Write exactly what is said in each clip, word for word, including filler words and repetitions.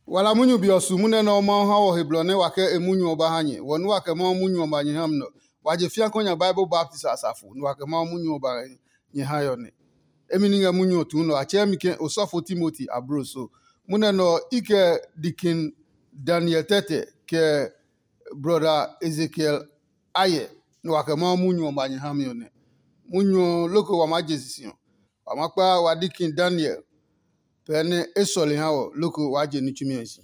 wala munyu biosu mune no mo ha wo heblone wake emunyu oba hanye wonu wake mo munyu oba nye hamno waje fia konya Bible Baptist asafu no wake mo munyu oba nye hayone emininga munyu otu no ache mike osofo Timothy abroso mune no ike dikin Daniel Tete ke brother Ezekiel Aye no wake mo munyu oba nye hamyone munyu loko wa majesisio amakpa wadikin Daniel pene esole hawo loko waje ni chumiensi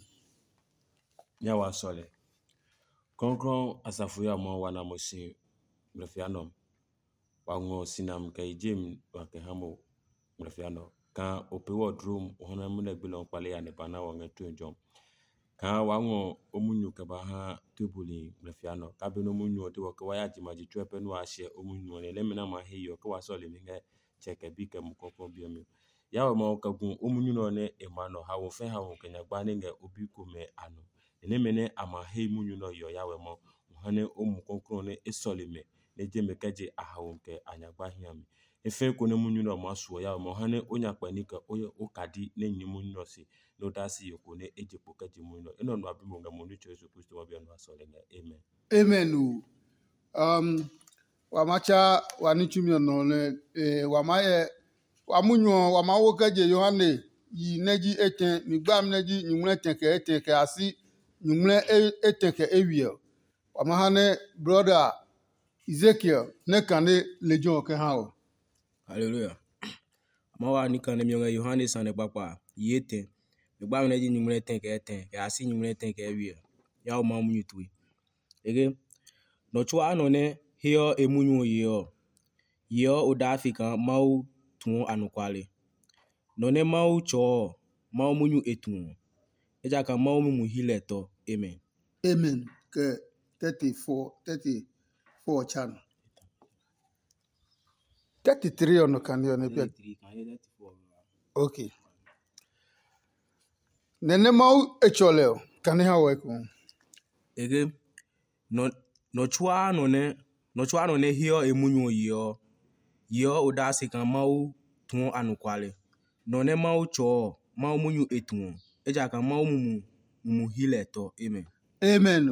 ya wa sole konkron asafu ya mo wana mosi mrefiano wango sinam kai jem wa ke hamo mrefiano ka opewo drum hona mune gbelon pale ya ne bana wa ngetu njom ka wango omunyu ke ba ha tubuli mrefiano ka be no munyu de wa ke wa ya jimaji twepe no ahye omunyu ne lemina ma heyo ke wa sole mi nge cheke bi ke mukoko biemi yawo ma ka gun omunyu no ne emano ha wo fe ha wo kenya gba ne nge obi kume anu ene mene ama he munyu no yo yawo mo hane omu konkron ne esole me ne je mekeje ahawo nke anyagba hiam efe ko ne munyu no ma so yawo mo hane onya pani ka oyo okadi ne nyi munyu no si no dasi yoko ne eje pokaje munyu no eno no abimo nga munyu Yesu Kristo wa bia no asole nge amen amen um wamacha wanichumio no ne e, wamaye wamunyo wamawokeje Yohane yi neji eten migbam neji nyumle tenke eten ke asi nyumle eten ke ewiel wamahane brother Ezekiel ne kane legion ke hawo hallelujah mawa ni kane mi Yohane sane papa yete migbam neji nyumle tenke eten ke asi nyumle tenke ewiel ya o ma munyu tuwe ege no chwa no ne hio emunyu yo yo oda Africa mau tun anukwale no ne mau cho mau munyu etun eja ka mau mu hileto amen amen ke thirty-four thirty-four chan thirty-three ono kanyo ne pia okay nene mau echoleo kane hawo ku ege no no chwa no ne no chwa no ne hio emunyu yo yo oda Africa mau tun anukwale no ne mau cho mau munyu etun eja ka mau mu mu hileto amen amen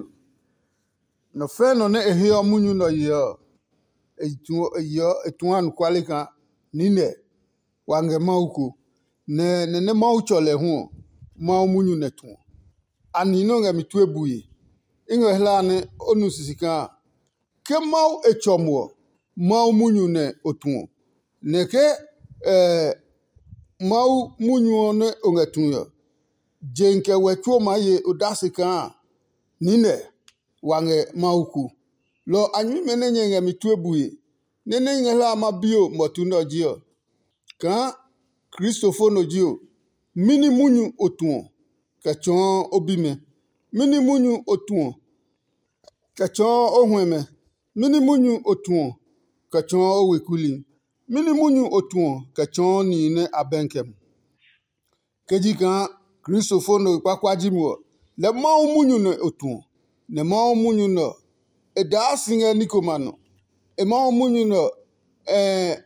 no fe no ne ehio munyu no yo etu yo etun an kwale ka nine wange mauku ne ne ne mau chole hu mau munyu netun ani no nga mitwe buyi ingo hlane onu sisika ke mau echomo mau munyu ne otun ne ke eh mau munyu ne ongetun yo jenke wetuo maye odasika nine wange mauku lo anyu menenye nga mitwe buyi nene ngela mabio motundo jio ka Christopher jio mini munyu otun kachon obime mini munyu otun kachon ohweme mini munyu otun kachon owekuli mini munyu otun kachon ni ne abenkem keji kan Christopher no kwakwajimo le mau munyu no otun ne mau munyu no eda singa nikomano e mau munyu no eh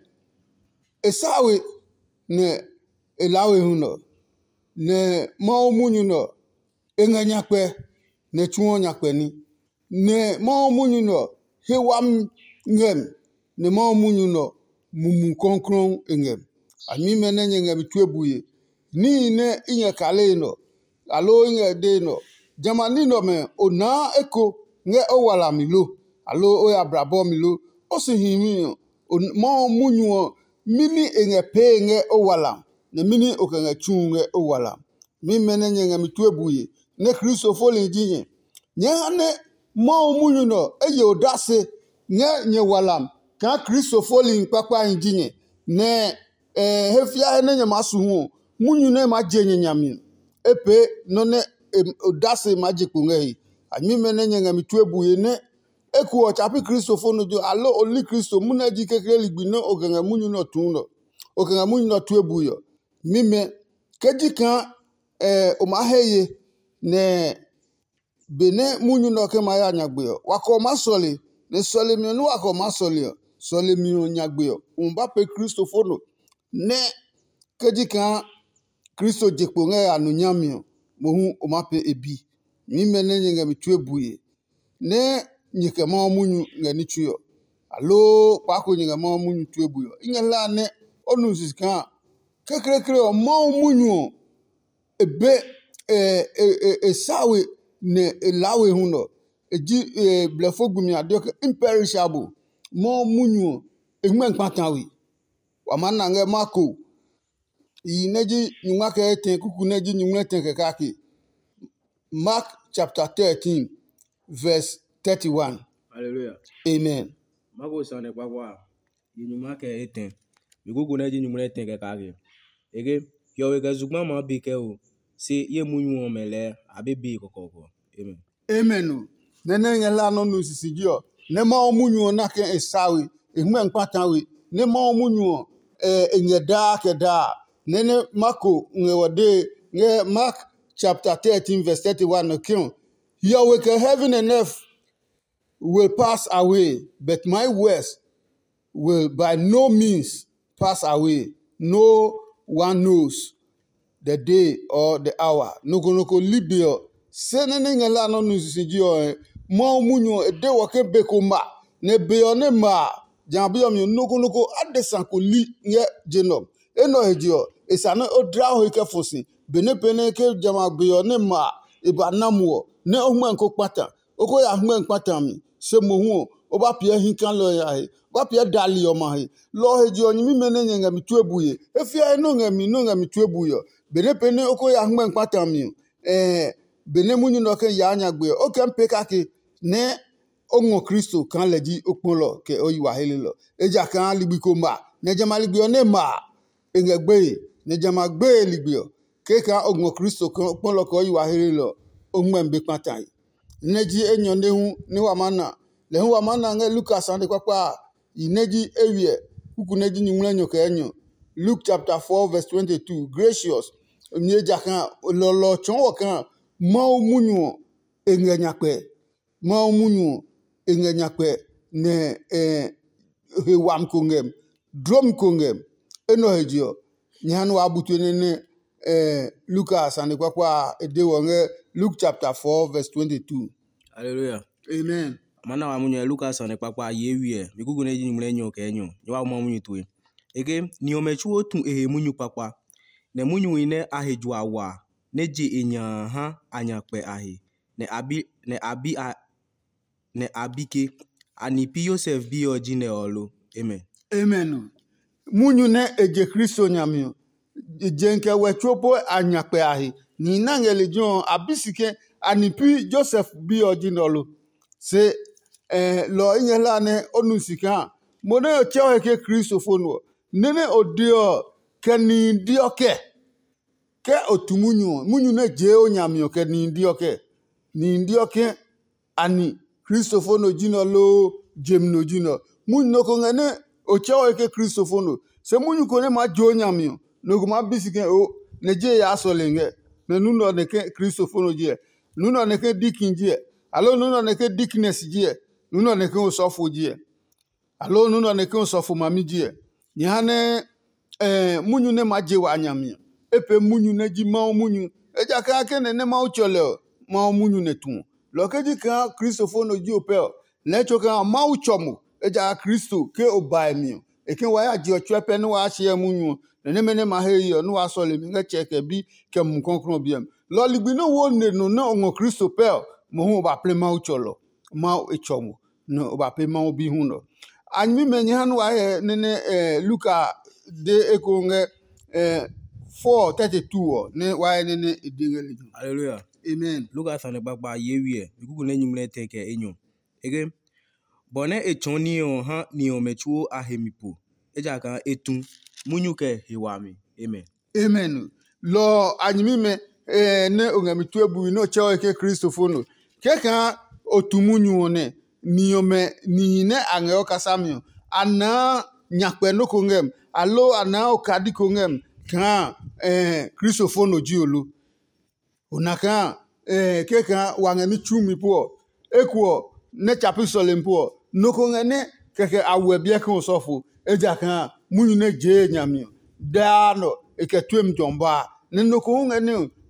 esawe ne elawe huno ne mau munyu no enganyakpe ne chuo nyakpe ni ne mau munyu no hewam ngem ne mau munyu no mumu konkron ngem ami menenye ngem twebuye ni ne inye kale no alo inye de no jamani no me ona eko nge owala milo alo oya brabo milo osihimi mau munyu mini enye pe nge owala ne mini okenge chunge owala mi menenye ngem twebuye ne Christopher linjinye nyane mau munyu no eye odase nge nye walam ka Christopher lin papa injinye ne eh hefia ene nya masu hu munyu ne majenye nyami epe no ne odase majiku ngehi ami menenye ngem twebuye ne eku ochapi Christopher no jo alo oli Christo munaji kekere ligbi no okenge munyu no tun no okenge munyu no twebuyo mime keji kan eh omaheye ne bene munyu no ke maya nyagbeyo wako masoli ne soli mi no wako masoli soli mi nyagbeyo umba pe Christopher no ne keji kan Christo jekpo nge anunyami mohu omape ebi mime ne nyinga mitue buye ne nyike ma munyu ngani chuyo alo kwako nyinga ma munyu tue buyo ingela ne onu sisika kekrekre o ma munyu ebe e e e sawe ne lawe huno eji e blefogumi adoke imperishable ma munyu egmen kpatawi wamana nge mako i neji nyuma ke ten kuku neji nyuma ten ke kaki Mark chapter thirteen verse thirty-one. Hallelujah. Amen. Mako sane kwa kwa yinyuma ke eten bigugu neji nyuma ten ke kaki ege yo ke zugma ma be ke o se ye munyu o mele abebe kokoko. Amen. Amen. Nene ngela no no sisijio ne ma munyu na ke esawi egmen kpatawi ne ma munyu e enyeda ke da nene mako ngewade nge Mark chapter thirteen verse thirty-one okay Yahweh ke heaven and earth will pass away but my words will by no means pass away. No one knows the day or the hour. Noko noko libio senene ngela no nusijio mo munyo ede wake beko ma ne beyo ne ma jambio mi noko noko adesan ko li nye jenom eno hejio esana odra ho ke fosi bene pene ke jama beyo ne ma iba namuo ne ohman ko pata oko ya hman pata mi se mohu oba pie hinkan lo ya he ba pie dali o ma he lo hejio nyimi mene nyenga mi tuebuye efia no ngami no ngami tuebuyo bene pene oko ya hman pata mi eh bene munyu no ke ya anya gbe o ke mpeka ke ne ongo Kristo kan leji okpolo ke oyiwa helelo eja kan ligbiko ma ne jama ligbio ne ma engegbe ne jama gbe ligbio ke ka ongo Kristo kan okpolo ko oyiwa helelo onwe mbe patai neji enyo nehu ni wa mana le hu wa mana nge Lucas ande kwakwa ineji ewie kuku neji nyumle nyo ke enyo Luke chapter four verse twenty-two gracious nyeja kan lolo chonwo kan ma munyu enganyakwe ma munyu enganyakwe ne eh hewam kongem drum kongem eno hejio nyanu abutu ne eh Lucas ande kwakwa edewo nge Luke chapter four verse twenty-two. Hallelujah. Amen. Mana wa munyo Lucas ane kwakwa yewie bigugu neji nyumle nyo ke enyo nyo ma munyu tuwe ege ni omechu otu ehe munyu kwakwa ne munyu ine aheju awa neji enya ha anyakpe ahe ne abi ne abi a, ne abike anipi Yosef bi oji ne olo. Amen. Amen. Munyu ne eje Kristo nyamio jenke wechopo anyakpe ahe ni nangele jon abisike anipi Joseph bi oji ne olo se eh lo inyela ne onusika mone ocho ke Kristo fono nene odio keni dioke ke otumunyu munyu ne je onyamio ke ni dioke ni dioke ani Kristofono jino lo jemno jino munyu no ko ngane ocho ke Kristofono se munyu ko ne ma jo nyamio no ko ma bisike o ne je ya solenge ne nuno ne ke Kristofono je nuno ne ke dikin je alo nuno ne ke dikness je nuno ne ke osofo je alo nuno ne ke osofo mami je nyane eh munyu ne ma je wa nyamio epe munyu ne ji ma munyu eja ka ke ne ne ma uchole ma munyu ne tun lo ke ji ka Kristofono ji opel le choka ma uchomu eja Kristo ke obai mi e ke wa ya ji ochepe ni wa hye munyu ne ne mene ma he yo no wa so le mi nge cheke bi ke mun konkron biem lo ligbi no wo ne no na ongo Kristo pel mo hu ba ple ma ucholo ma echomu no ba ple ma obi hu no anyi menye hanu wa he ne ne eh, Luka de ekonge eh, four thirty-two ne wa ne ne edingeli. Hallelujah. Amen. Lucas ane kwakwa yewie bigugu ne nyumle ten ke enyo ege bone echoni o ha ni omechu ahemipo eja kan etun munyu ke hewami. Amen. Amen. Lo anyimi me eh, ne ongamitu ebu no chewe ke Kristofono ke ka otumunyu ne ni ome ni ne ange okasamio ana nyakpe no kongem alo ana okadi kongem ka eh Kristofono jiolu onaka eh ke ka wangemi chumi po ekuo ne chapi solempo no kongene ke ke awe bia kan sofo eja kan munyu ne je nyamio dano eke twem jomba ne no ko ngene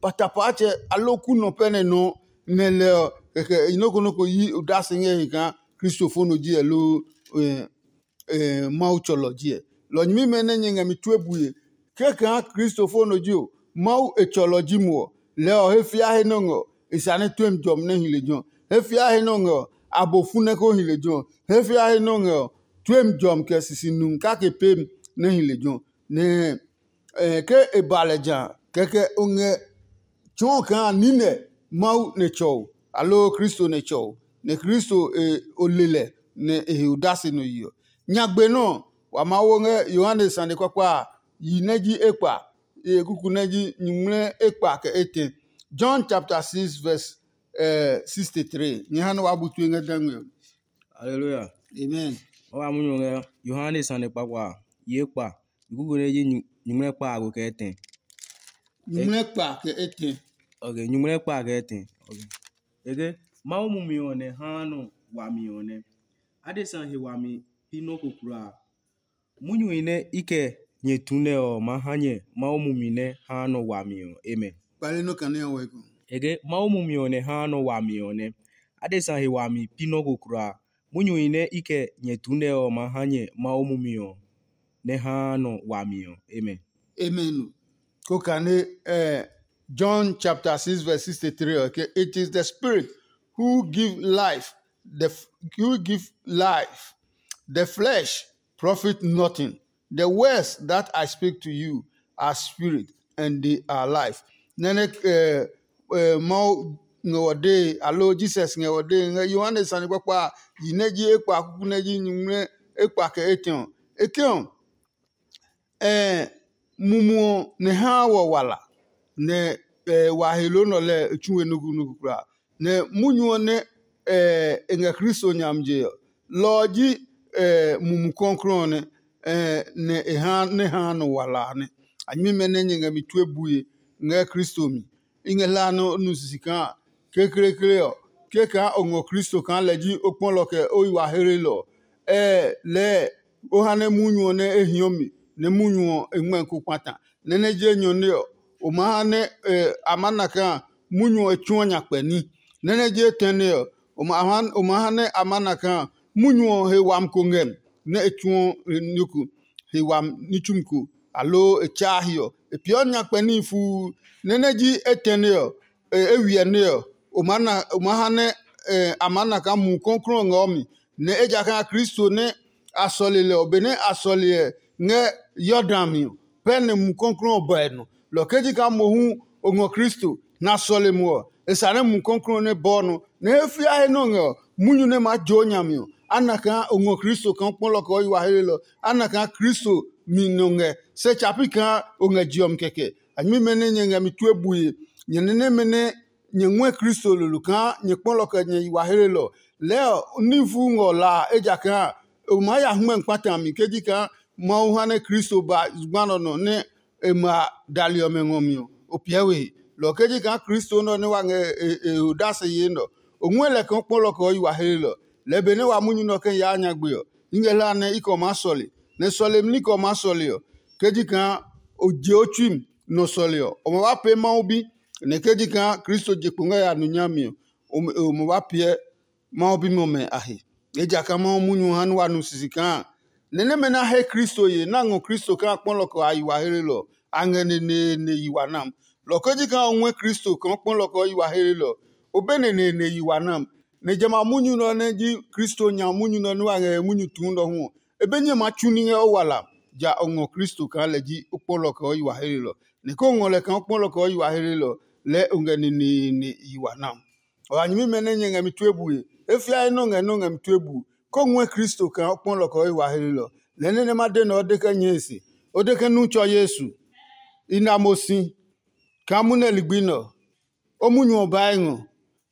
patapache aloku no pene no ne le ke inoko no ko yi udase nge kan Christopher ji elo eh eh mauchology lo nyimi mene nyenga mitwebuye ke kan Christopher no ji o mau echology mo le o hefia he no isane twem jom ne hilejon hefia he no abofune ko hilejon hefia he no twem jom ke sisinum ka ke pem ne hilejon ne eh ke ebaleja ke ke unge chon kan nine mau ne chow alo Christo ne chow ne Christo e olele ne e udase no yo nyagbe no wa mawo nge Yohanes ande kwakwa yineji ekpa e kukuneji nyumre ekpa ke ete John chapter six verse uh, sixty-three nyahano wabutu nge danwe. Hallelujah. Amen. Owa munyo nge Yohanes ande kwakwa yekpa igugu neji nyumre pa ago ke eten. Nyumre ekpa ke ete. Okay, nyumre pa ke eten. Okay. Ege ma umumi one hanu wami one. Adesan he wami pino kokura. Munyu ine ike nyetune o mahanye ma umumi ne hanu wami o. Amen. Pale no kane weko. Ege ma umumi one hanu wami one. Adesan he wami pino kokura. Munyu ine ike nyetune o mahanye ma umumi o ne hanu wami o. Amen. Amen. Kokane eh John chapter six verse sixty-three. Okay, it is the Spirit who give life, the who give life. The flesh profit nothing. The words that I speak to you are spirit and they are life. Nene eh eh mau ngode alo Jesus ngode nge Yohanes ani kwa yineji ekwa kukuneji nyumre ekwa ke etion. Ekion eh mumu ne ha wo wala ne eh, wahelo no le chuwe nugu nugu kura ne munyu ne eh enga Kristo nyamje loji eh mumu konkron ne eh ne ha ne ha no wala ne anyi mene nyenga mitwebuye nga Kristo mi inge la no nusika kekere kere o keka ongo Kristo kan leji opon loke o wahele lo eh le o hane munyu ne ehiomi ne munyu enwen ku kwata ne ne je nyone o ma ne eh, amanaka munyu echuanya peni ne ne je tene o ma han o ma ne amanaka munyu he wam kongem ne echuo nyuku he wam nichumku alo echahio e pionya peni fu ne ne ji etene e ewie ne o ma na o ma ne eh, amanaka mu konkron ngomi ne ejaka Kristo ne asolele obene asole nge yodami pene mu konkron boeno lo keji ka mohu ongo Kristo na sole mo esane mu konkron ne bono ne efia he no ngo munyu ne ma jonyami anaka ongo Kristo kan polo ko yiwa helelo anaka Kristo mi nonge se chapika onga jiom keke anyi mene nyenga mitwebuye nyenene mene nyenwe Kristo luluka nyepolo ko nyi yiwa helelo leo nifu ngo la ejaka o ma ya hwen kwata mi keji ka ma uhane Kristo ba gbano no ne ema dalio mengomio opiewe lo keji ka Kristo no ne wange e, e, udase yendo onwele kan polo ko yiwa helelo lebe ne wa munyu no ken ya anya gbe ingela ne iko masoli ne sole mni ko masoli keji ka oje ochim no soli o mo wa pe ma obi ne keji ka Kristo je kunga ya nunyami o mo wa pe ma obi mo me ahi eja ka ma munyu hanu wa nu sisika nene mena he Kristo ye na ngo Kristo ka pon loko ayiwa helelo angene ne ne yiwa nam lokoji ka onwe Kristo kan pon loko yiwa helelo obene ne ne yiwa nam ne jama munyu no ne ji Kristo nya munyu no no ange munyu tundo hu ebenye ma chuni nge owala ja ongo Kristo ka leji pon loko yiwa helelo ne ko ngole kan pon loko yiwa helelo le ongene ne ne yiwa nam o anyimi mene nyenga mitwebuye efia ino nge no nge mitwebu ko nwe Kristo kan opon loko yiwa helelo lene ne made no deka nyesi odeka nucho Yesu ina mosi kamune ligbino omunyu obaengo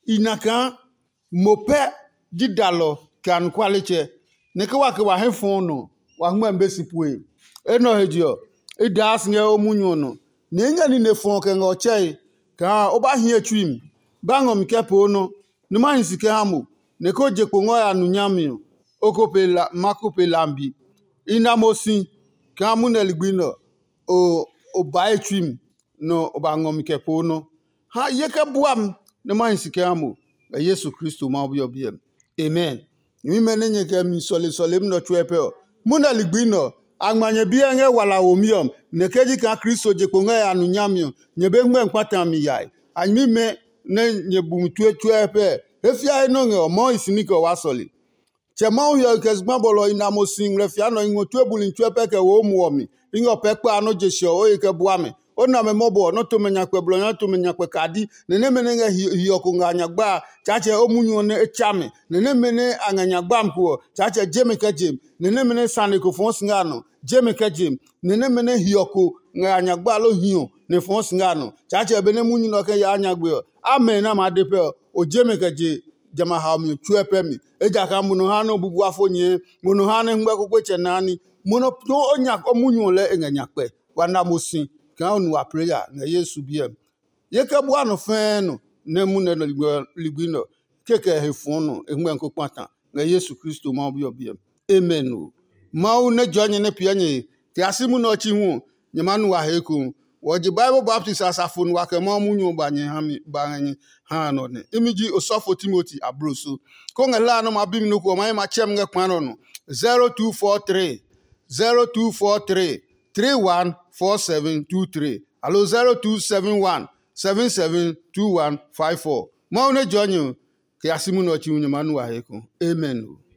inaka mope didalo kan kwaleche ne ke wa ke wa hefon no wa hma mbesipue eno hejio idas nge omunyu no ne nya ni ne fon ke ngo chei ka oba hie twim bango mkepo no ne ma hinsike hamu ne ko jepo ngo ya nunyami okopela makopelambi ina mosi kamune ligbino o o baetrim no obangom kepo no ha yeke buam ne man sike amo Yesu Kristo ma obi obi amen mi mene nye ke mi sole sole mno twepe o muna ligbino agmanye bia nge wala omiom ne keji ka Kristo je ko nge anu nyamio nye be ngme nkwata mi yai anyi me ne nye bum tue twepe efia no nge omo isiniko wasoli chema uyo kezma bolo ina mosin refia no ingo twebuli twepe ke wo muomi ingo pepe ano jesho o ke buame ona me mobo no to menya kwe blo no to menya kwe kadi ne ne mene nge hiyo ko nganya gba chache omunyu ne echame ne ne mene anganya gba mko chache jeme ke jem ne ne mene sane ko fons ngano jeme ke jem ne ne mene hiyo ko nganya gba lo hiyo ne fons ngano chache be ne munyu no ke ya anya gbe amen na ma depe o jeme ke je jama ha mi twepe mi eja ka muno ha no bubu afonye muno ha ne ngba kokwe chenani muno to onya omunyu le nganya kwe wana mosin kan onu wa prayer na Yesu biem yeke bua no fen no ne mu ne ligbino keke hefun no engbe nko patan na Yesu Kristo ma obi obiem amen o ma u ne jonye ne pianye ti asimu no chi hu nyemanu wa heku woji Bible Baptist asafo no wa ke ma munyu banye ha mi banye ha no ne imiji osofo Timothy abroso ko ngela no ma bim no ko ma ma chem nge kwano no zero two four three zero two four three three one four seven two three allo zero two seven one seven seven two one five four ma une jonyo ke asimu no chi nyemanu wa heku amen o